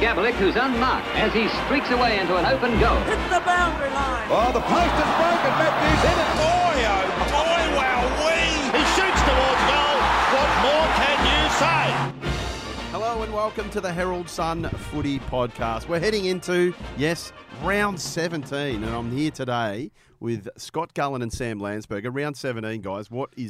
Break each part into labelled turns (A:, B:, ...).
A: Gavlik, who's unmarked as he streaks away into an open goal.
B: Hits the boundary line.
C: Oh, the post is broken. Matthews hit it. Boy, oh boy, wowee. He shoots towards goal. What more can you say?
D: Hello and welcome to the Herald Sun Footy Podcast. We're heading into, yes, round 17, and I'm here today with Scott Gullen and Sam Landsberger. Round 17, guys,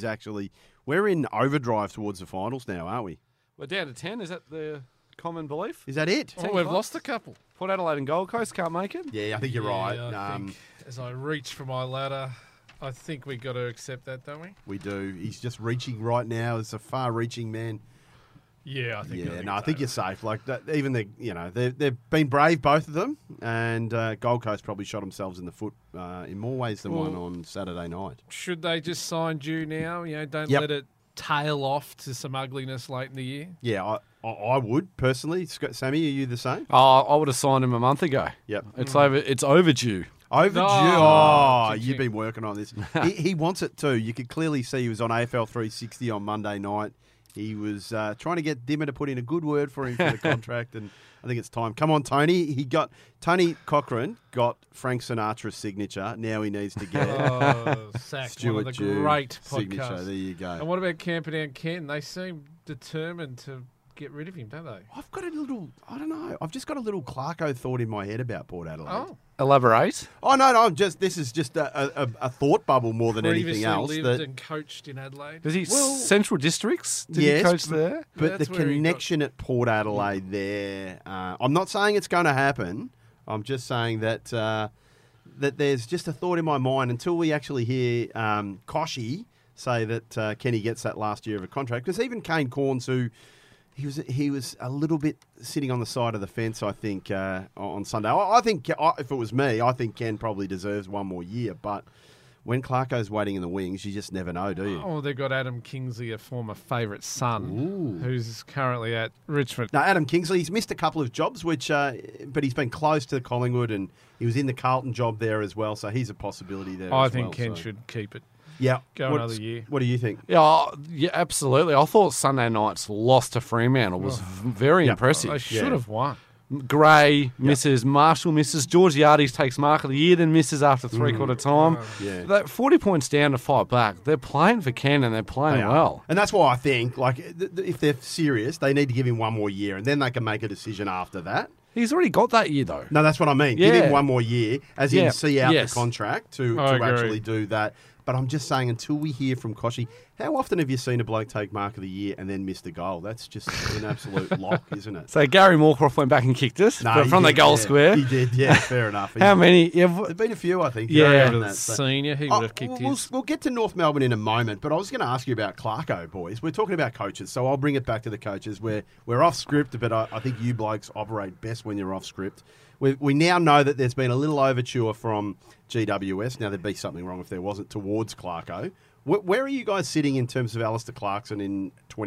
D: we're in overdrive towards the finals now, aren't we?
E: We're down to 10. Is that the common belief?
D: Is that it?
F: Oh, we've lost a couple.
E: Port Adelaide and Gold Coast can't make it?
D: Yeah, I think you're right.
F: I think as I reach for my ladder, I think we got to accept that, don't we?
D: We do. He's just reaching right now. It's a far-reaching man.
F: Yeah, I think.
D: I think you're safe. Like that, even they've been brave, both of them, and Gold Coast probably shot themselves in the foot in more ways than one on Saturday night.
F: Should they just sign Dew now? Don't let it tail off to some ugliness late in the year.
D: Yeah, I would personally. Sammy, are you the same?
E: Oh, I would have signed him a month ago.
D: Yep,
E: it's overdue.
D: Overdue.
F: Oh,
D: you've been working on this. he wants it too. You could clearly see he was on AFL 360 on Monday night. He was trying to get Dimmer to put in a good word for him for the contract, and I think it's time. Come on, Tony. Tony Cochrane got Frank Sinatra's signature. Now he needs to get
F: sacked.
D: Stuart
F: One of the
D: Dew
F: great
D: signature.
F: podcasts.
D: There you go.
F: And what about Camperdown Ken? They seem determined to get rid of him, don't they?
D: I've got I've just got a little Clarko thought in my head about Port Adelaide.
F: Oh.
E: Elaborate.
D: Oh, no, this is just a thought bubble more than
F: Previously
D: anything else.
F: lived and coached in Adelaide.
E: Does he Central Districts? Did
D: yes,
E: he coach there?
D: But the
F: That's where he
D: connection at Port Adelaide there, I'm not saying it's going to happen. I'm just saying that that there's just a thought in my mind until we actually hear Koshy say that Kenny gets that last year of a contract. Because even Kane Corns, who he was a little bit sitting on the side of the fence, I think, on Sunday. I think if it was me, I think Ken probably deserves one more year. But when Clarko's waiting in the wings, you just never know, do you?
F: Oh, they've got Adam Kingsley, a former favourite son, who's currently at Richmond.
D: Now, Adam Kingsley, he's missed a couple of jobs, but he's been close to Collingwood, and he was in the Carlton job there as well, so he's a possibility there
F: I
D: as
F: think
D: well,
F: Ken should keep it.
D: Yeah.
F: Go another year.
D: What do you think?
E: Yeah, absolutely. I thought Sunday night's loss to Fremantle was very impressive.
F: They should have won.
E: Gray misses, Marshall misses, Georgiades takes mark of the year, then misses after three-quarter time.
D: Yeah.
E: That 40 points down to 5 back. They're playing for Ken and they're playing well.
D: And that's why I think, like, if they're serious, they need to give him one more year, and then they can make a decision after that.
E: He's already got that year, though.
D: No, that's what I mean.
E: Yeah.
D: Give him one more year, as in see out
E: Yes.
D: the contract to
F: agree.
D: actually do that. But I'm just saying, until we hear from Koshy, how often have you seen a bloke take mark of the year and then miss the goal? That's just an absolute lock, isn't it?
E: So Gary Moorcroft went back and kicked us
D: No, he
E: from the
D: did,
E: goal square.
D: He did, yeah, fair enough.
E: How many?
D: There's been a few, I think.
E: Yeah.
D: around that, so.
F: Senior, he would have kicked his.
D: We'll get to North Melbourne in a moment, but I was going to ask you about Clarko, boys. We're talking about coaches, so I'll bring it back to the coaches. We're off script, but I think you blokes operate best when you're off script. We now know that there's been a little overture from GWS. Now, there'd be something wrong if there wasn't towards Clarko. Where are you guys sitting in terms of Alistair Clarkson in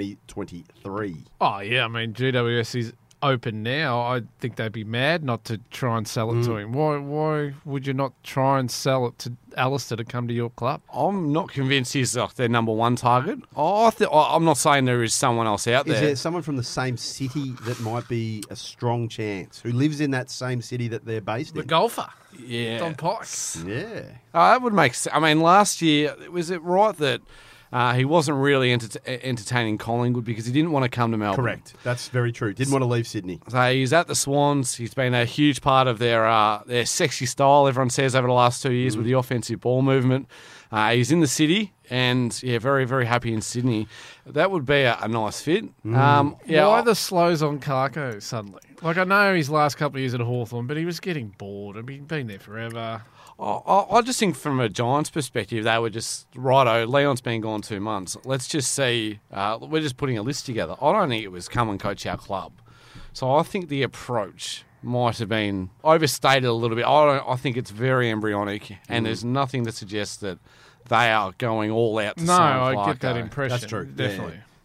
D: 2023?
F: Oh, yeah. I mean, GWS is open now. I think they'd be mad not to try and sell it to him. Why would you not try and sell it to Alistair to come to your club?
E: I'm not convinced he's like their number one target. I'm not saying there is someone else out there.
D: Is there someone from the same city that might be a strong chance, who lives in that same city that they're based
F: The
D: in?
F: golfer,
E: Yeah.
F: Don Pikes.
D: Yeah.
E: That would make sense. I mean, last year, was it right that he wasn't really entertaining Collingwood because he didn't want to come to Melbourne?
D: Correct. That's very true. Didn't want to leave Sydney.
E: So he's at the Swans. He's been a huge part of their sexy style, everyone says, over the last 2 years with the offensive ball movement. He's in the city and, very, very happy in Sydney. That would be a nice fit.
F: Why the slows on Clarko suddenly? Like, I know his last couple of years at Hawthorn, but he was getting bored. I mean, he'd been there forever.
E: I just think from a Giants perspective, they were just, righto, Leon's been gone 2 months. Let's just see, we're just putting a list together. I don't think it was come and coach our club. So I think the approach might have been overstated a little bit. I think it's very embryonic, and there's nothing to suggest that they are going all out to sign
F: I
E: Clarko.
F: get that impression.
D: That's true.
F: Definitely.
D: Yeah.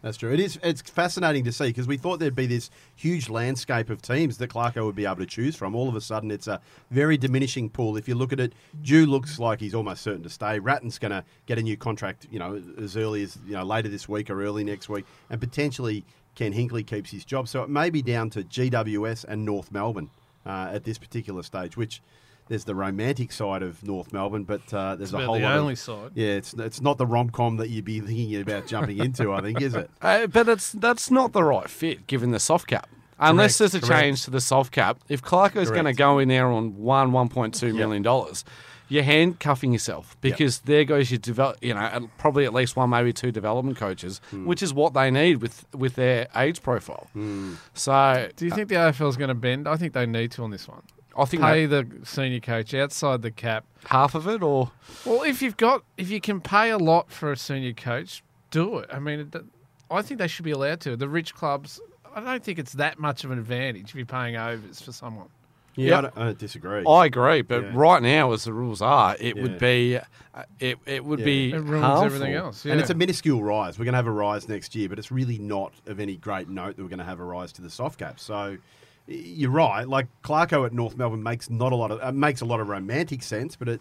D: That's true. It is. It's fascinating to see because we thought there'd be this huge landscape of teams that Clarko would be able to choose from. All of a sudden, it's a very diminishing pool. If you look at it, Dew looks like he's almost certain to stay. Ratton's going to get a new contract, as early as later this week or early next week, and potentially Ken Hinkley keeps his job. So it may be down to GWS and North Melbourne at this particular stage, which. There's the romantic side of North Melbourne, but there's a whole lot.
F: The only side.
D: Yeah, it's not the rom-com that you'd be thinking about jumping into, I think, is it?
E: But that's not the right fit given the soft cap. Unless there's a change to the soft cap, if Clarko's going to go in there on $1.2 million, you're handcuffing yourself because there goes your probably at least one, maybe two development coaches, which is what they need with their age profile. So,
F: do you think the AFL is going to bend? I think they need to on this one.
E: I think
F: pay the senior coach outside the cap,
E: half of it, or
F: if you can pay a lot for a senior coach, do it. I mean, I think they should be allowed to. The rich clubs, I don't think it's that much of an advantage if you're paying overs for someone.
D: Yeah, I don't disagree.
E: I agree, but right now, as the rules are, it would be it
F: ruins
E: harmful.
F: everything else. Yeah.
D: And it's a minuscule rise. We're going to have a rise next year, but it's really not of any great note that we're going to have a rise to the soft cap. So. You're right. Like Clarko at North Melbourne makes a lot of romantic sense, but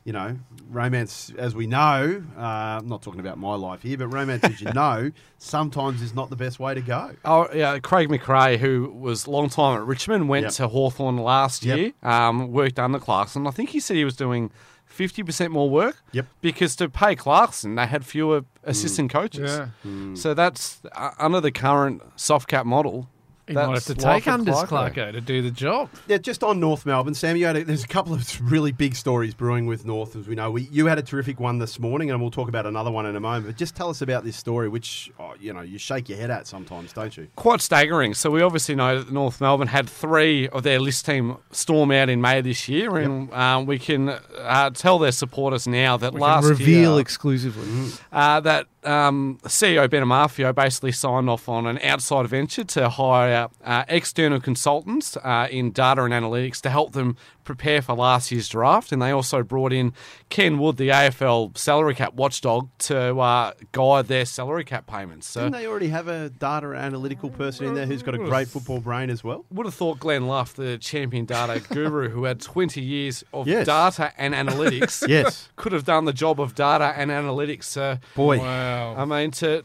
D: romance, as we know, I'm not talking about my life here, but romance, as you know, sometimes is not the best way to go.
E: Oh yeah, Craig McRae, who was a long time at Richmond, went to Hawthorn last year, worked under Clarkson. I think he said he was doing 50% more work.
D: Yep.
E: Because to pay Clarkson, they had fewer assistant coaches.
F: Yeah.
E: So that's under the current soft cap model.
F: He might have to take Unders Clarko to do the job.
D: Yeah, just on North Melbourne, Sam, there's a couple of really big stories brewing with North, as we know. You had a terrific one this morning, and we'll talk about another one in a moment. But just tell us about this story, which, you shake your head at sometimes, don't you?
E: Quite staggering. So we obviously know that North Melbourne had 3 of their list team storm out in May this year, and we can tell their supporters now that
F: reveal exclusively
E: that CEO Ben Amafio basically signed off on an outside venture to hire external consultants in data and analytics to help them prepare for last year's draft, and they also brought in Ken Wood, the AFL salary cap watchdog, to guide their salary cap payments. So,
D: didn't they already have a data analytical person in there who's got a great football brain as well?
E: Would have thought Glenn Luff, the champion data guru who had 20 years of data and analytics, could have done the job of data and analytics.
D: Boy,
F: wow!
E: I mean, to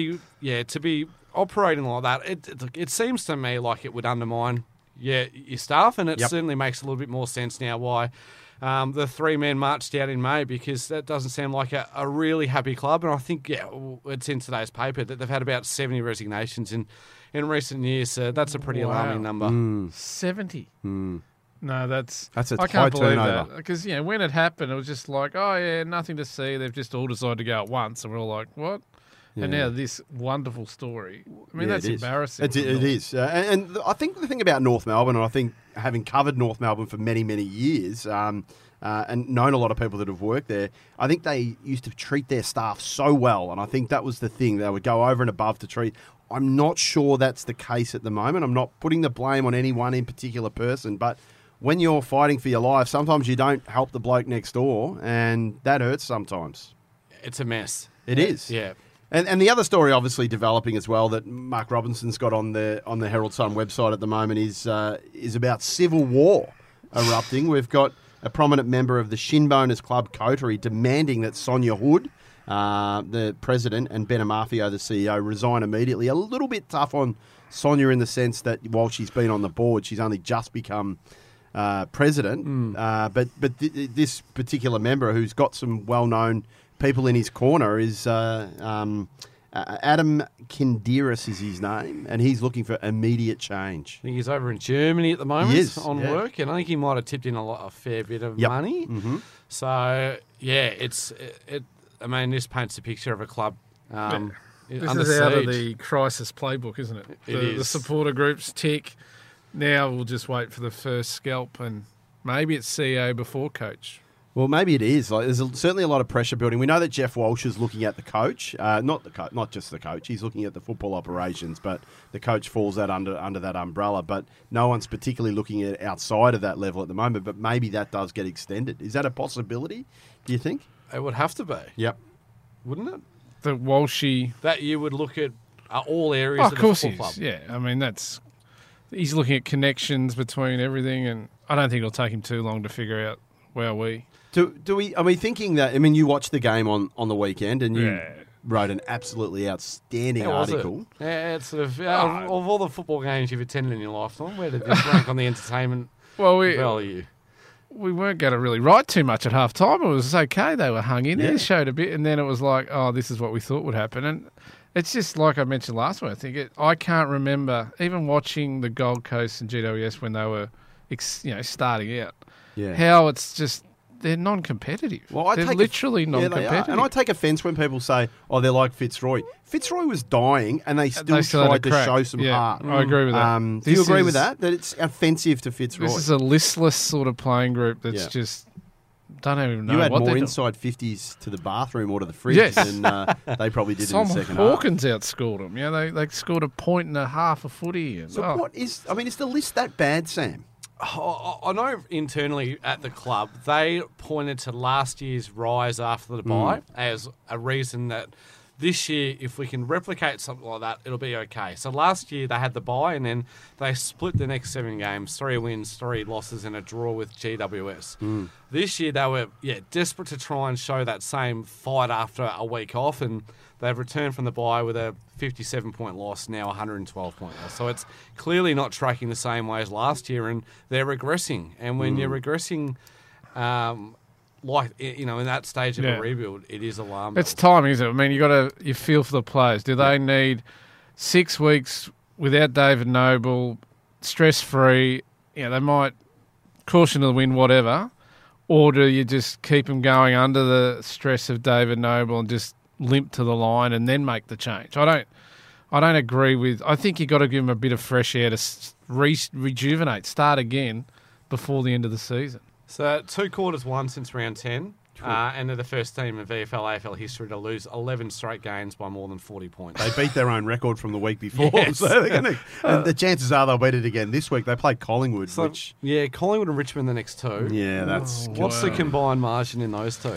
E: be operating like that, it seems to me like it would undermine your staff, and it certainly makes a little bit more sense now why the 3 men marched out in May, because that doesn't sound like a really happy club. And I think it's in today's paper that they've had about 70 resignations in recent years. So that's a pretty alarming number.
F: 70.
D: Mm.
F: No, that's
D: a
F: I
D: high
F: can't believe
D: turnover.
F: that, because when it happened, it was just like, oh yeah, nothing to see. They've just all decided to go at once, and we're all like, what? Yeah. And now this wonderful story. I mean, that's embarrassing.
D: It is. And I think the thing about North Melbourne, and I think having covered North Melbourne for many, many years, and known a lot of people that have worked there, I think they used to treat their staff so well. And I think that was the thing. They would go over and above to treat. I'm not sure that's the case at the moment. I'm not putting the blame on any one in particular person, but when you're fighting for your life, sometimes you don't help the bloke next door, and that hurts sometimes.
E: It's a mess.
D: It is.
E: Yeah.
D: And the other story, obviously developing as well, that Mark Robinson's got on the Herald Sun website at the moment is about civil war erupting. We've got a prominent member of the Shinboners Club coterie demanding that Sonia Hood, the president, and Ben Amafio, the CEO, resign immediately. A little bit tough on Sonia in the sense that while she's been on the board, she's only just become president. But this particular member, who's got some well-known people in his corner, is Adam Kinderis is his name, and he's looking for immediate change.
E: I think he's over in Germany at the moment work, and I think he might have tipped in a fair bit of money.
D: Mm-hmm.
E: So, I mean, this paints a picture of a club
F: this
E: under
F: is out of
E: siege.
F: the crisis playbook, isn't it?
E: It is.
F: The supporter groups tick. Now we'll just wait for the first scalp, and maybe it's CEO before coach.
D: Well, maybe it is. There's certainly a lot of pressure building. We know that Jeff Walsh is looking at the coach, not just the coach. He's looking at the football operations, but the coach falls out under that umbrella. But no one's particularly looking at outside of that level at the moment. But maybe that does get extended. Is that a possibility? Do you think?
E: It would have to be.
D: Yep.
E: Wouldn't it?
F: The Walshy.
E: That you would look at all areas
F: Oh,
E: of
F: of
E: the
F: course he
E: football
F: is.
E: club.
F: Yeah, I mean he's looking at connections between everything, and I don't think it'll take him too long to figure out where we.
D: Are we thinking that? I mean, you watched the game on the weekend, and you
F: Yeah.
D: wrote an absolutely outstanding
E: How was it?
D: article.
E: Yeah, it's sort of of all the football games you've attended in your lifetime, where did this rank on the entertainment
F: Well,
E: value?
F: we weren't going to really write too much at half time. It was okay. They were hung in there, showed a bit, and then it was like, oh, this is what we thought would happen. And it's just like I mentioned last week. I think I can't remember even watching the Gold Coast and GWS when they were, starting out.
D: Yeah.
F: How it's just they're non-competitive.
D: Well,
F: they're literally
D: Yeah, they
F: non-competitive.
D: are. And I take offence when people say, "Oh, they're like Fitzroy." Fitzroy was dying, and they still
F: still had a
D: tried to
F: crack.
D: show some
F: Yeah,
D: heart.
F: I agree with that.
D: Do you
F: This
D: agree
F: is-
D: with that? That it's offensive to Fitzroy.
F: This is a listless sort of playing group that's
D: Yeah.
F: just don't even know
D: You had
F: what
D: more
F: they're doing.
D: inside 50s to the bathroom or to the fridge
F: Yes.
D: than they probably did
F: Tom
D: in the second half.
F: Hawkins outscored them. They scored 1.5 a footy. And,
D: So what is? I mean, is the list that bad, Sam?
E: I know internally at the club, they pointed to last year's rise after the bye as a reason that this year, if we can replicate something like that, it'll be okay. So last year they had the bye, and then they split the next 7 games, 3 wins, 3 losses, and a draw with GWS. This year they were desperate to try and show that same fight after a week off, and they've returned from the bye with a 57-point loss, now 112-point loss. So it's clearly not tracking the same way as last year, and they're regressing. And when you're regressing, in that stage of
F: Yeah.
E: a rebuild, it is alarming.
F: It's time, isn't it? I mean, you feel for the players. Do they need 6 weeks without David Noble, stress-free? They might caution to the wind, whatever. Or do you just keep them going under the stress of David Noble and just limp to the line and then make the change? I don't agree with. I think you got to give them a bit of fresh air to rejuvenate, start again before the end of the season.
E: So 2 quarters won since round 10, and they're the first team in VFL AFL history to lose 11 straight games by more than 40 points.
D: They beat their own record from the week before,
E: Yes.
D: so they're going to. And the chances are they'll beat it again this week. They played Collingwood,
E: So,
D: which
E: Collingwood and Richmond the next 2.
D: that's
E: What's the combined margin in those 2?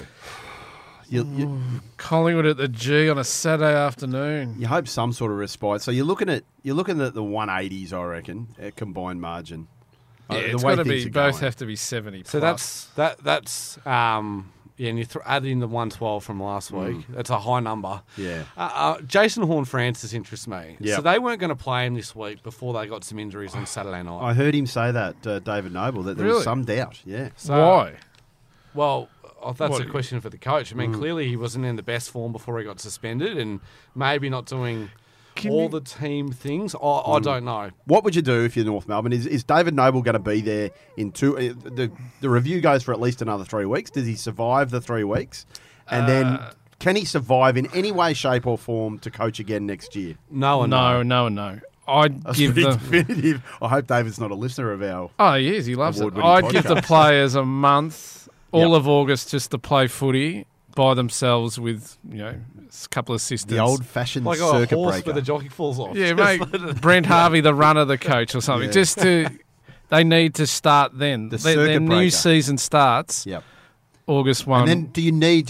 F: Collingwood at the G on a Saturday afternoon.
D: you hope some sort of respite. So you're looking at the 180s, I reckon, at combined margin.
F: Yeah,
D: The
F: it's
D: way
F: got to
D: things
F: be.
D: are
F: Both
D: going.
F: have to be 70.
E: So
F: plus.
E: that's and you add in the 112 from last week. That's a high number.
D: Yeah.
E: Jason Horne-Francis interests me.
D: Yep.
E: So they weren't going to play him this week before they got some injuries on Saturday night.
D: I heard him say that, David Noble, that there
F: Really?
D: was some doubt. Yeah.
E: So,
F: Why?
E: Well, that's
F: What?
E: a question for the coach. I mean, clearly he wasn't in the best form before he got suspended, and maybe not doing all the team things. I don't know.
D: What would you do if you're North Melbourne? Is David Noble going to be there in 2? The review goes for at least another 3 weeks. Does he survive the 3 weeks? And then can he survive in any way, shape, or form to coach again next year?
E: No.
F: No. I'd
D: That's
F: give
D: pretty
F: them.
D: definitive. I hope David's not a listener of our.
F: Oh, he is. He loves it.
D: Award-winning
F: I'd give the
D: podcast.
F: players a month, all
D: Yep.
F: of August, just to play footy by themselves with a couple of assistants.
D: The old-fashioned
E: Like a
D: circuit
E: horse
D: breaker.
E: where the jockey falls off.
F: Yeah, mate. Brent Harvey, the runner, the coach, or something.
D: Yeah.
F: Just to. They need to start then.
D: The
F: Their
D: circuit
F: new
D: breaker.
F: season starts
D: Yep.
F: August 1.
D: And then do you need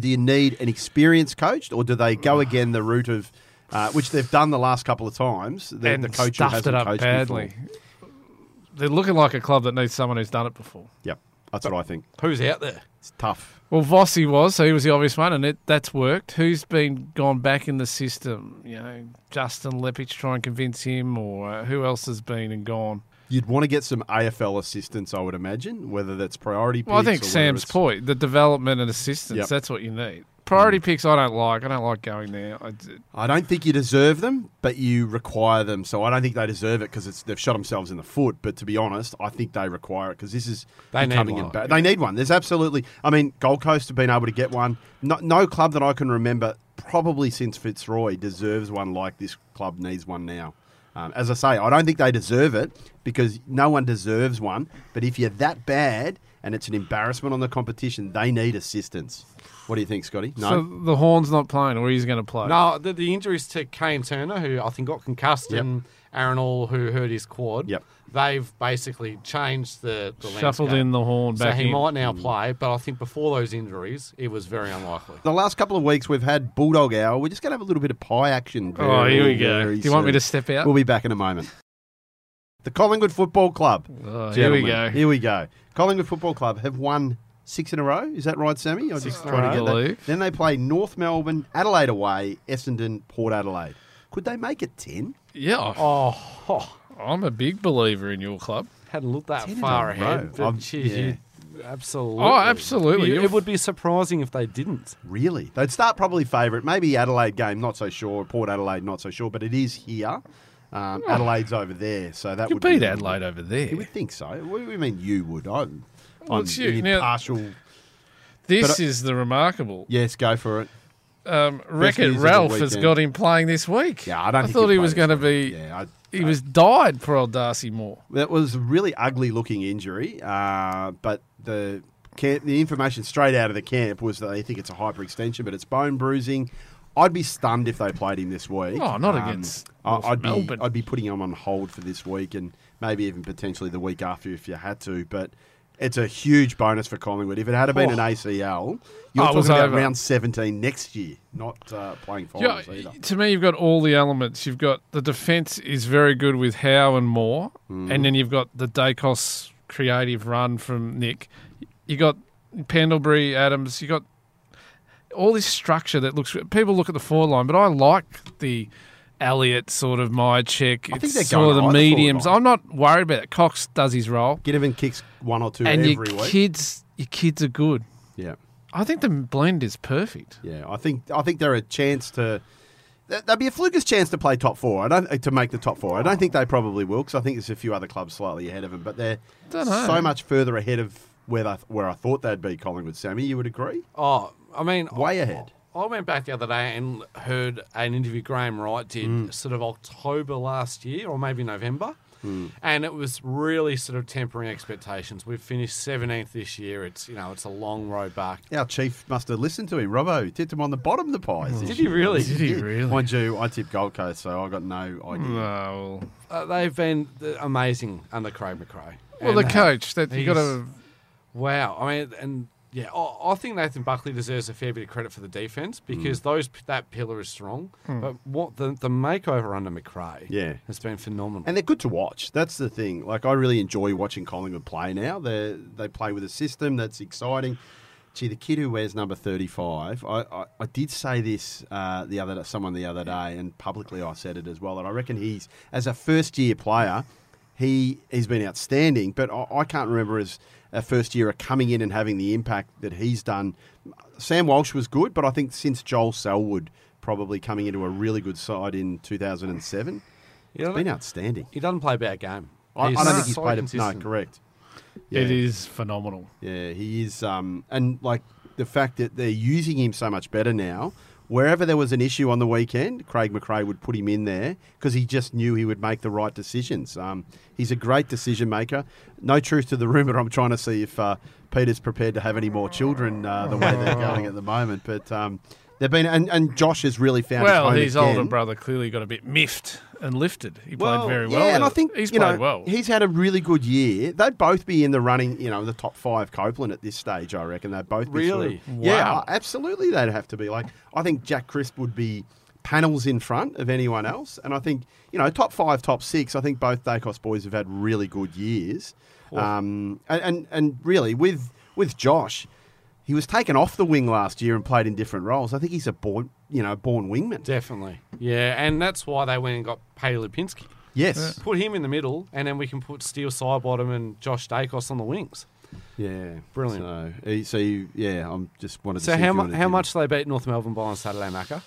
D: an experienced coach, or do they go again the route of, which they've done the last couple of times, the
F: and
D: coach who
F: stuffed
D: hasn't
F: it up
D: coached
F: badly.
D: before?
F: They're looking like a club that needs someone who's done it before.
D: Yep, that's what I think.
E: Who's out there?
D: It's tough.
F: Well, Vossi was, so he was the obvious one, and that's worked. Who's been gone back in the system? Justin Lepich try and convince him, or who else has been and gone?
D: You'd want to get some AFL assistants, I would imagine, whether that's priority picks.
F: Well, I think
D: or whether
F: Sam's
D: it's-
F: point, the development and assistance,
D: Yep.
F: that's what you need. Priority picks I don't like. I don't like going there.
D: I don't think you deserve them, but you require them. So I don't think they deserve it because they've shot themselves in the foot. But to be honest, I think they require it because this is
E: They need
D: becoming
E: one.
D: They need one. There's absolutely. I mean, Gold Coast have been able to get one. No club that I can remember, probably since Fitzroy, deserves one like this club needs one now. As I say, I don't think they deserve it because no one deserves one. But if you're that bad and it's an embarrassment on the competition, they need assistance. What do you think, Scotty? No.
F: So the Horn's not playing, or he's going to play.
E: No, the injuries to Kane Turner, who I think got concussed
D: Yep.
E: and Aaron All, who hurt his quad.
D: Yep.
E: They've basically changed the
F: Shuffled
E: landscape.
F: in the horn
E: So
F: back
E: he
F: in.
E: might now play, but I think before those injuries, it was very unlikely.
D: The last couple of weeks we've had Bulldog Hour. We're just going to have a little bit of pie action.
F: Oh, here we go.
D: very
F: Do you want me
D: soon.
F: to step out?
D: We'll be back in a moment. The Collingwood Football Club.
F: Oh, here we
D: Gentlemen,
F: go.
D: Here we go. Collingwood Football Club have won 6 in a row. Is that right, Sammy? I'm just
F: in a
D: trying to
F: row.
D: get that.
F: Believe.
D: Then they play North Melbourne, Adelaide away, Essendon, Port Adelaide. Could they make it 10?
F: Yeah,
E: Oh,
F: I'm a big believer in your club.
E: hadn't looked that
D: 10 in
E: far
D: a
E: ahead.
D: row.
E: But
D: I'm-
E: geez,
D: yeah.
E: absolutely.
F: Oh, absolutely.
E: It would be surprising if they didn't.
D: Really? They'd start probably favourite. Maybe Adelaide game, not so sure. Port Adelaide, not so sure. But it is here. Adelaide's over there, so that
F: You
D: would
F: beat
D: be
F: Adelaide over there.
D: You would think so. What do you mean you would? I'm
F: it's you. Now-
D: impartial.
F: This
D: But,
F: is the remarkable.
D: Yes, go for it.
F: Wreck-It
D: news of the
F: Ralph has
D: weekend.
F: got him playing this week.
D: Yeah, I don't. think
F: thought
D: he'd
F: he
D: play
F: was
D: this
F: going to
D: week.
F: be.
D: Yeah,
F: He was died for old Darcy Moore.
D: that was a really ugly looking injury. But the information straight out of the camp was that they think it's a hyperextension, but it's bone bruising. I'd be stunned if they played him this week.
F: Oh, not against North Melbourne.
D: I'd be putting him on hold for this week and maybe even potentially the week after if you had to. But it's a huge bonus for Collingwood. If it had been an ACL, you're
F: Oh, it was
D: talking about
F: over.
D: round 17 next year, not playing finals either.
F: To me, you've got all the elements. You've got the defence is very good with Howe and Moore, and then you've got the Dacos creative run from Nick. You got Pendlebury, Adams. You got all this structure that looks. People look at the forward line, but I like the Elliott sort of Myercheck.
D: I think they're
F: It's sort of
D: going
F: the
D: high, the forward
F: mediums.
D: line.
F: I'm not worried about it. Cox does his role,
D: Ginnivan kicks one or two
F: and
D: every
F: your
D: week.
F: kids are good.
D: Yeah.
F: I think the blend is perfect.
D: Yeah, I think they're a chance to. There'd be a fluker's chance to play top four. To make the top four. I don't think they probably will because I think there's a few other clubs slightly ahead of them, but they're
F: Dunno.
D: so much further ahead of where I thought they'd be. Collingwood, Sammy, you would agree?
E: Oh, I mean,
D: Way ahead.
E: I went back the other day and heard an interview Graham Wright did sort of October last year or maybe November. And it was really sort of tempering expectations. We've finished 17th this year. It's it's a long road back.
D: Our chief must have listened to him. Robbo tipped him on the bottom of the pies.
E: Did he really?
F: Did he really?
D: Mind you, I tipped Gold Coast, so I got no idea.
F: No.
E: They've been amazing under Craig McRae.
F: Well, the
E: And
F: coach that you got
E: he's-
F: to.
E: Wow. I mean, and yeah, I think Nathan Buckley deserves a fair bit of credit for the defense because that pillar is strong. But what the makeover under McRae
D: Yeah.
E: has been phenomenal.
D: And they're good to watch. That's the thing. Like, I really enjoy watching Collingwood play now. They play with a system that's exciting. Gee, the kid who wears number 35, I did say this someone the other day, and publicly I said it as well, that I reckon he's, as a first-year player, he's been outstanding, but I can't remember as a first-year coming in and having the impact that he's done. Sam Walsh was good, but I think since Joel Selwood probably coming into a really good side in 2007, it's been outstanding.
E: He doesn't play a bad game.
D: I don't think he's
E: so
D: played it. No,
E: consistent.
D: correct.
F: It is phenomenal.
D: Yeah, he is. And like the fact that they're using him so much better now. Wherever there was an issue on the weekend, Craig McRae would put him in there because he just knew he would make the right decisions. He's a great decision maker. No truth to the rumour. I'm trying to see if Peter's prepared to have any more children the way they're going at the moment. But they've been, and Josh has really found his
F: Well,
D: home
F: his
D: again.
F: older brother clearly got a bit miffed and lifted. He played very well.
D: Yeah, and I think
F: he's
D: you
F: played
D: know,
F: well.
D: He's had a really good year. They'd both be in the running, the top 5 Copeland at this stage. I reckon they'd both be.
E: Really?
D: Yeah,
F: Wow.
D: absolutely. They'd have to be. Like, I think Jack Crisp would be panels in front of anyone else, and I think top 5, top 6. I think both Dacos boys have had really good years, and really with Josh. He was taken off the wing last year and played in different roles. I think he's a born wingman.
E: Definitely. Yeah, and that's why they went and got Paddy Lipinski.
D: Yes.
E: Put him in the middle, and then we can put Steele Sidebottom and Josh Dacos on the wings.
D: Yeah.
E: Brilliant.
D: I'm just wanted to
E: So
D: see if you wanted
E: how
D: to-
E: much do they beat North Melbourne by on Saturday, Macca?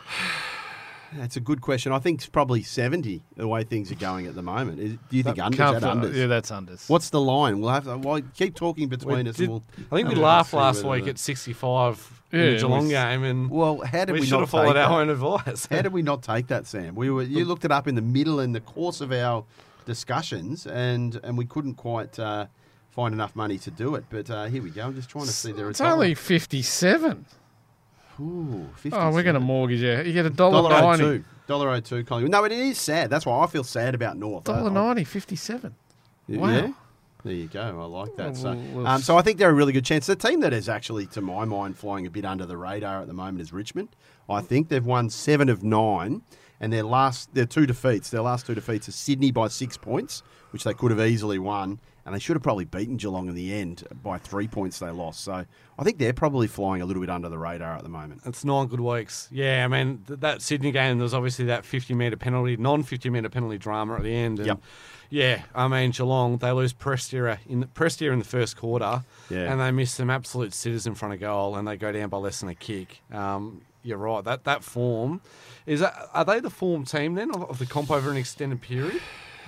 D: That's a good question. I think it's probably 70 the way things are going at the moment. Do you think unders?
F: Can't
D: Is that
F: find-
D: unders?
F: Yeah, that's unders.
D: What's the line? We'll have to keep talking between us. And we'll
E: I think we
D: we'll
E: laughed
D: see
E: last
D: whether
E: week
D: the-
E: at 65 in
F: Yeah,
E: the Geelong
F: we-
E: game, and
D: Well, how did we,
E: should
D: not
E: have followed
D: take
E: our
D: that?
E: own advice.
D: How did we not take that, Sam? You looked it up in the middle in the course of our discussions, and we couldn't quite find enough money to do it. But here we go. I'm just trying to see the
F: It's only 57.
D: Ooh, 50
F: Oh, we're going to mortgage you. You get
D: $1.02.
F: $1.90.
D: $1.02 Collingwood. No, but it is sad. That's why I feel sad about North.
F: $1.90, 57. Wow.
D: Yeah. There you go. I like that.
F: Well,
D: So I think they're a really good chance. The team that is actually, to my mind, flying a bit under the radar at the moment is Richmond. I think they've won 7 of 9, and their 2 defeats. Their last 2 defeats are Sydney by 6 points, which they could have easily won, and they should have probably beaten Geelong in the end by 3 points they lost. So I think they're probably flying a little bit under the radar at the moment.
E: It's 9 good weeks. Yeah, I mean, that Sydney game, there was obviously that 50-metre penalty, non-50-metre penalty drama at the end. And
D: Yep.
E: Yeah, I mean, Geelong, they lose Prestia in the first quarter,
D: Yeah.
E: and they miss some absolute sitters in front of goal, and they go down by less than a kick. You're right. That form, are they the form team then of the comp over an extended period?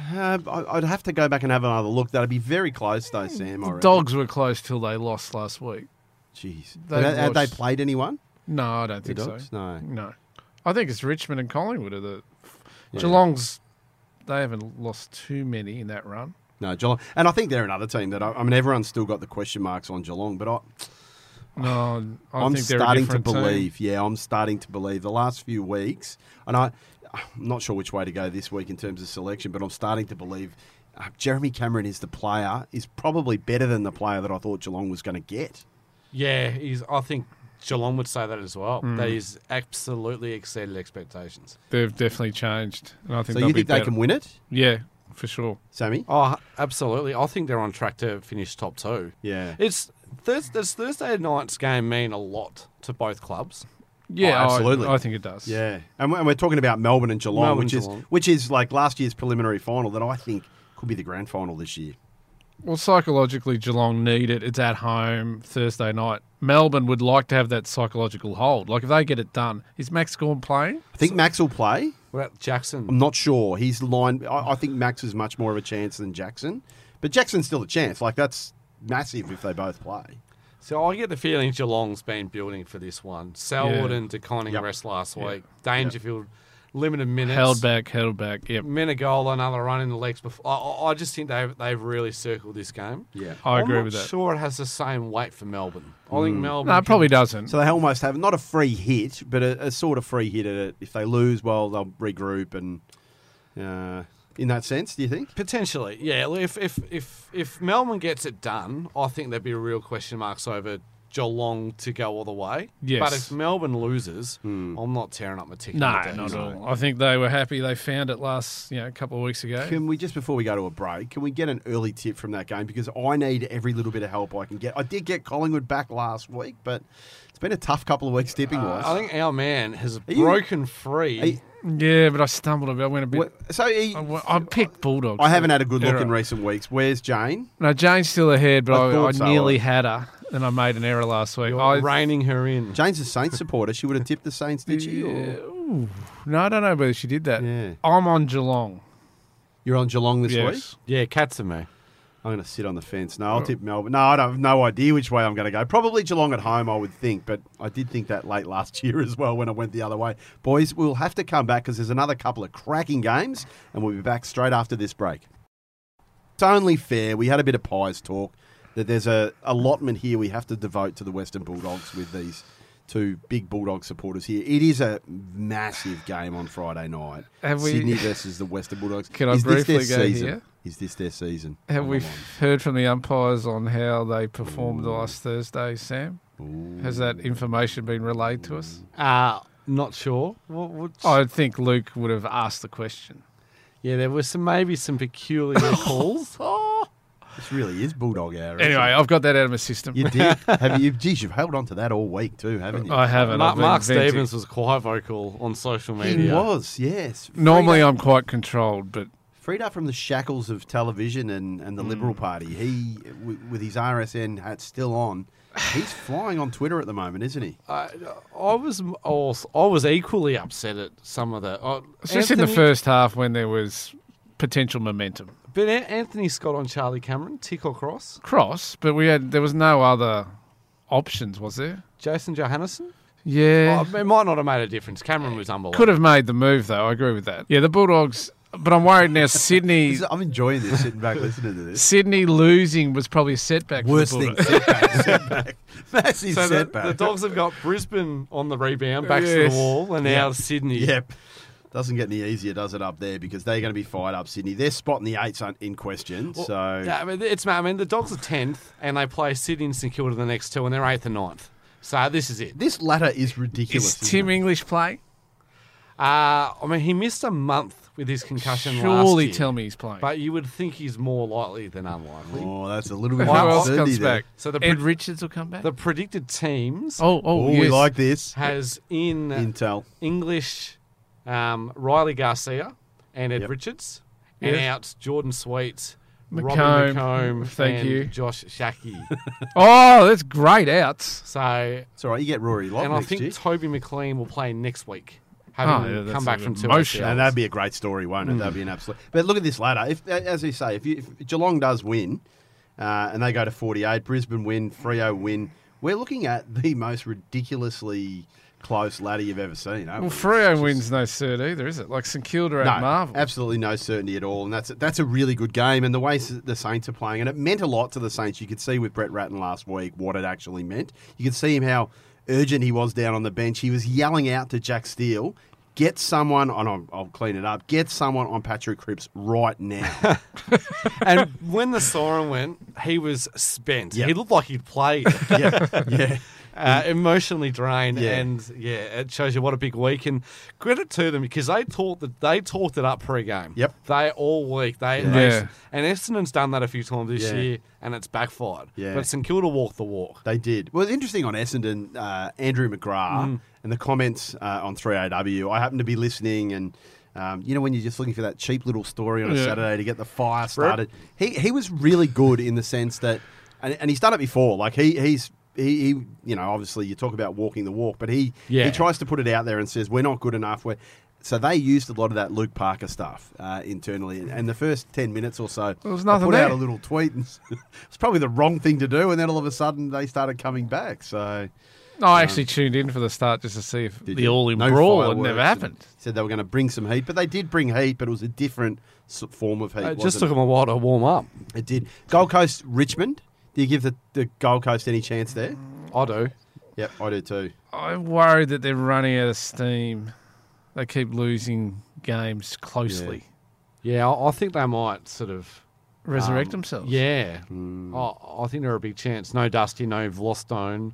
D: I'd have to go back and have another look. That'd be very close, though, Sam. I reckon.
F: Dogs were close till they lost last week.
D: Jeez.
F: They've
D: Had they
F: lost-
D: played anyone?
F: No, I don't
D: The
F: think
D: Dogs?
F: so.
D: No.
F: I think it's Richmond and Collingwood are the...
D: Yeah.
F: Geelong's... They haven't lost too many in that run.
D: No, Geelong. And I think they're another team that, I mean, everyone's still got the question marks on Geelong, but
F: No,
D: I'm
F: think they're a
D: starting to
F: different team.
D: believe. Yeah, I'm starting to believe. The last few weeks, and I'm not sure which way to go this week in terms of selection, but I'm starting to believe Jeremy Cameron is probably better than the player that I thought Geelong was going to get.
E: Yeah, I think Geelong would say that as well. That he's absolutely exceeded expectations.
F: They've definitely changed. And I think
D: So
F: they'll
D: you
F: be
D: think they
F: better.
D: can win it,
F: Yeah, for sure.
D: Sammy?
E: Oh, absolutely. I think they're on track to finish top 2.
D: Yeah.
E: Does Thursday night's game mean a lot to both clubs?
F: Yeah,
D: absolutely.
F: I think it does.
D: Yeah, and we're talking about Melbourne and Geelong,
E: Melbourne, Geelong.
D: which is like last year's preliminary final that I think could be the grand final this year.
F: Well, psychologically, Geelong need it. It's at home Thursday night. Melbourne would like to have that psychological hold. Like, if they get it done, is Max Gawn playing?
D: I think Max will play.
E: What about Jackson?
D: I'm not sure. He's line. I think Max is much more of a chance than Jackson, but Jackson's still a chance. Like that's massive if they both play.
E: So I get the feeling Geelong's been building for this one. Selwood
F: Yeah.
E: and DeConning
D: Yep.
E: rest last week. Dangerfield, limited minutes.
F: Held back. Yep.
E: Menegola, another run in the legs before. I just think they've really circled this game.
D: Yeah.
F: I agree
E: I'm
F: with
E: not
F: that.
E: sure it has the same weight for Melbourne. I think Melbourne...
F: No, it probably doesn't.
D: So they almost have not a free hit, but a sort of free hit at it. If they lose, well, they'll regroup and. In that sense, do you think?
E: Potentially, yeah. Look, if Melbourne gets it done, I think there'd be real question marks over Geelong to go all the way.
F: Yes.
E: But if Melbourne loses, I'm not tearing up my ticket.
F: No,
E: with that.
F: not at all. I think they were happy they found it last, a couple of weeks ago.
D: Can we just before we go to a break, can we get an early tip from that game because I need every little bit of help I can get. I did get Collingwood back last week, but it's been a tough couple of weeks tipping wise.
E: I think our man has
D: you-
E: broken free.
F: Yeah, but I stumbled a bit. I went a bit... I picked Bulldogs.
D: I haven't had a good look
F: Error.
D: in recent weeks. Where's Jane?
F: No, Jane's still ahead, but
D: I
F: I
D: thought so.
F: nearly had her, and I made an error last week.
E: You're reining her in.
D: Jane's a Saints supporter. She would have tipped the Saints, did she? Or?
F: Ooh. No, I don't know whether she did that.
D: Yeah.
F: I'm on Geelong.
D: You're on Geelong this week?
F: Yes.
E: Yeah, Cats and me.
D: I'm going to sit on the fence. No, I'll tip Melbourne. No, I have no idea which way I'm going to go. Probably Geelong at home, I would think, but I did think that late last year as well when I went the other way. Boys, we'll have to come back because there's another couple of cracking games, and we'll be back straight after this break. It's only fair. We had a bit of Pies talk that there's a allotment here we have to devote to the Western Bulldogs with these two big Bulldog supporters here. It is a massive game on Friday night.
F: Have we-
D: Sydney versus the Western Bulldogs.
F: Can I
D: Is this their
F: briefly go
D: season?
F: here?
D: Is this their season?
F: Have
D: on
F: we
D: the line?
F: heard from the umpires on how they performed last Thursday, Sam? Has that information been relayed to us?
E: Not sure.
F: I think Luke would have asked the question.
E: Yeah, there were maybe some peculiar calls.
D: This really is Bulldog hour. isn't
F: Anyway,
D: it?
F: I've got that out of my system.
D: You did. Have you? Geez, you've held on to that all week too, haven't you?
F: I haven't.
E: Mark,
F: I've been
E: Mark
F: venting.
E: Stevens was quite vocal on social media.
D: He was, yes.
F: Normally,
D: Freed up-
F: I'm quite controlled, but
D: freed up from the shackles of television and the Liberal Party. He, with his RSN hat still on, he's flying on Twitter at the moment, isn't he?
E: I was equally upset at some of the.
F: it's just in the first half when there was potential momentum.
E: But Anthony Scott on Charlie Cameron, tick or cross?
F: Cross, but there was no other options, was there?
E: Jason Johannesson?
F: Yeah.
E: It might not have made a difference. Cameron was unbelievable.
F: Could have made the move, though. I agree with that. Yeah, the Bulldogs, but I'm worried now Sydney
D: I'm enjoying this, sitting back listening to this.
F: Sydney losing was probably a setback
D: Worst
F: for the
D: thing,
F: Bulldogs.
D: setback. Massive
E: So
D: setback.
E: the Dogs have got Brisbane on the rebound, backs to
F: Yes.
E: the wall, and now Sydney.
D: Yep. Doesn't get any easier, does it, up there? Because they're going to be fired up, Sydney. They're spotting the 8s in question.
E: Well,
D: So
E: yeah, the Dogs are 10th, and they play Sydney and St Kilda the next two, and they're 8th and 9th. So this is it.
D: this ladder is ridiculous.
F: Is
D: isn't
F: Tim
D: it?
F: English play?
E: He missed a month with his concussion last
F: Surely
E: year.
F: tell me he's playing.
E: But you would think he's more likely than unlikely.
D: Oh, that's a little bit
F: Who
D: of
F: else
D: uncertainty
F: comes
D: there.
F: back?
E: So the
F: Ed
E: pre-
F: Richards will come back?
E: The predicted teams
D: Oh,
F: yes.
D: we like this.
E: has in
D: Intel.
E: English Riley Garcia and Ed
D: Yep.
E: Richards, and
F: Yes.
E: out Jordan Sweet,
F: McComb.
E: Robbie McComb,
F: Thank
E: and
F: you.
E: Josh Shackey.
F: Oh, that's great outs.
E: So,
D: It's all right. You get Rory Lott
E: and I
D: next
E: think
D: year.
E: Toby McLean will play next week,
F: Oh,
E: having
F: yeah, that's
E: come back
F: a
E: from two
F: emotion.
E: ACLs.
D: And that'd be a great story, won't it? That'd be an absolute. But look at this ladder. If, as you say, if Geelong does win, and they go to 48, Brisbane win, Freo win, we're looking at the most ridiculously close ladder you've ever seen. Aren't
F: Well,
D: we?
F: Freo
D: It's
F: wins no cert either, is it? Like St Kilda at
D: no,
F: Marvel.
D: absolutely no certainty at all, and that's a really good game. And the way the Saints are playing, and it meant a lot to the Saints. You could see with Brett Ratton last week what it actually meant. You could see him how urgent he was down on the bench. He was yelling out to Jack Steele, "Get someone on. I'll clean it up. Get someone on Patrick Cripps right now."
E: And when the siren went, he was spent.
D: Yep.
E: He looked like he'd played.
D: yeah.
E: Emotionally drained,
D: Yeah.
E: and it shows you what a big week. And credit to them because they talked it up pre-game.
D: Yep.
E: They all week and Essendon's done that a few times this
D: Yeah.
E: year, and it's backfired.
D: Yeah.
E: But St Kilda walked the walk.
D: They did. Well, it's interesting on Essendon, Andrew McGrath and the comments on 3AW. I happened to be listening, and when you're just looking for that cheap little story on a
F: Yeah.
D: Saturday to get the fire started, he was really good in the sense that, and he's done it before. Like he's obviously you talk about walking the walk, but he tries to put it out there and says we're not good enough. So they used a lot of that Luke Parker stuff internally, and the first 10 minutes or so,
F: There was
D: I
F: nothing
D: put
F: there.
D: out a little tweet, and it's probably the wrong thing to do, and then all of a sudden they started coming back. So
F: No, I actually tuned in for the start just to see if
D: Did
F: the
D: you?
F: all-in
D: No
F: brawl had
D: fireworks,
F: never
D: and
F: happened.
D: said they were going to bring some heat, but they did bring heat, but it was a different form of heat.
E: It just
D: wasn't
E: took them a while to warm up.
D: It did. Gold Coast, Richmond. Do you give the Gold Coast any chance there?
E: I do.
D: Yep, I do too.
F: I'm worried that they're running out of steam. They keep losing games closely.
E: Yeah, I think they might sort of
F: Resurrect themselves.
E: Yeah, I think they're a big chance. No Dusty, no Vlostone.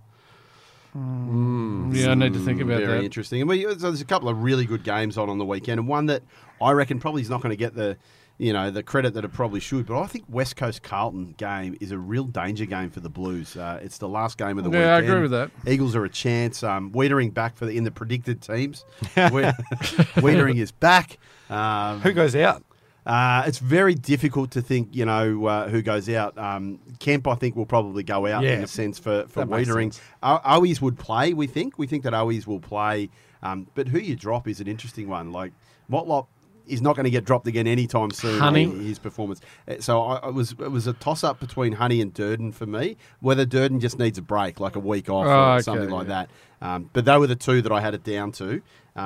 F: Yeah, I need to think about
D: Very
F: that.
D: interesting. And so there's a couple of really good games on the weekend, and one that I reckon probably is not going to get the credit that it probably should. But I think West Coast Carlton game is a real danger game for the Blues. It's the last game of the weekend.
F: Yeah, I agree with that.
D: Eagles are a chance. Wiedering back in the predicted teams. Wiedering is back.
E: Who goes out?
D: It's very difficult to think, who goes out. Kemp, I think, will probably go out in a sense for
E: That makes
D: Wiedering.
E: sense.
D: Owies would play, we think. We think that Owies will play. But who you drop is an interesting one. Like, Motlop is not going to get dropped again anytime soon.
F: Honey.
D: His performance. So it was a toss-up between Honey and Durden for me, whether Durden just needs a break, like a week off or something like that. But they were the two that I had it down to.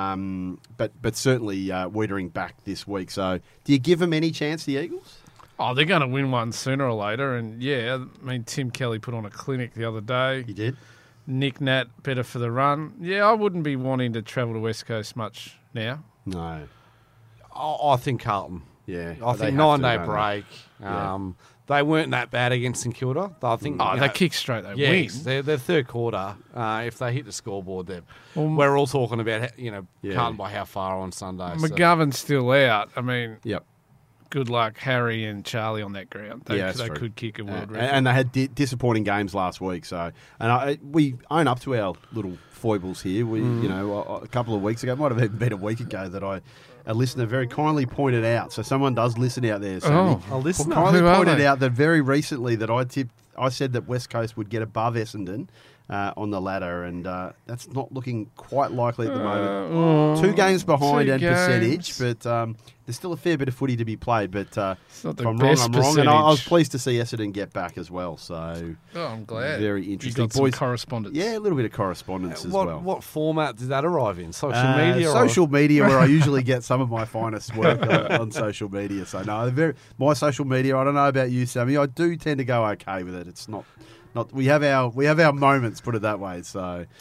D: But certainly Wiedering back this week. So do you give them any chance, the Eagles?
F: Oh, they're going to win one sooner or later. And, Tim Kelly put on a clinic the other day.
D: He did.
F: Nick Nat, better for the run. Yeah, I wouldn't be wanting to travel to West Coast much now.
D: No.
E: I think Carlton.
D: Yeah.
E: I
D: They
E: think
D: have
E: 9-day
D: to, don't
E: break.
D: Yeah.
E: They weren't that bad against St Kilda. I think.
F: They kick straight. They win.
E: Yes, their third quarter. If they hit the scoreboard, we're all talking about Carlton by how far on Sunday. so-
F: McGovern's still out. I mean,
D: Yep.
F: good luck, Harry and Charlie on that ground. They
D: that's true.
F: could kick a world record.
D: And they had disappointing games last week. So, we own up to our little foibles here. We, a couple of weeks ago, it might have even been a week ago, that a listener very kindly pointed out. So someone does listen out there. Sammy.
F: Oh,
E: a listener.
D: Kindly
F: Who are
D: pointed
F: they?
D: out that very recently that I said that West Coast would get above Essendon on the ladder, and that's not looking quite likely at the moment. 2 games behind
F: 2
D: and
F: games.
D: percentage, but there's still a fair bit of footy to be played. But
F: It's not
D: if
F: the
D: I'm wrong,
F: best
D: I'm wrong. And I was
F: percentage.
D: pleased to see Essendon get back as well. So
F: Oh, I'm glad.
D: very
F: You
D: interesting.
F: got some
D: Boys,
F: correspondence.
D: yeah, a little bit of correspondence as well.
E: What format did that arrive in? Social media? or-
D: Social media, where I usually get some of my finest work on social media. So no, my social media. I don't know about you, Sammy. I do tend to go okay with it. It's not. We have our moments. Put it that way. So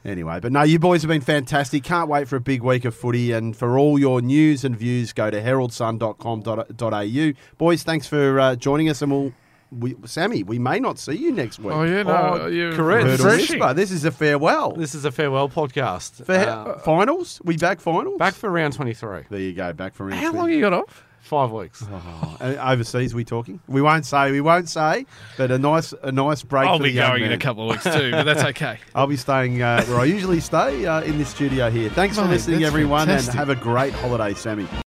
D: Anyway, but no, you boys have been fantastic. Can't wait for a big week of footy. And for all your news and views, go to heraldsun.com.au. Boys, thanks for joining us. And Sammy, we may not see you next week.
F: Oh, yeah, no. You're
E: correct.
F: refreshing.
D: This is a farewell.
E: This is a farewell podcast.
D: For finals? We back finals?
E: Back for round 23.
D: There you go, back for round
F: How
D: 20.
F: long you got off?
E: 5 weeks.
D: Overseas, we talking? We won't say, but a nice break
F: I'll
D: for
F: be
D: the young
F: going in
D: man.
F: a couple of weeks too, but that's okay.
D: I'll be staying where I usually stay, in this studio here. Thanks for
F: Mate,
D: listening,
F: that's
D: everyone,
F: fantastic.
D: and have a great holiday, Sammy.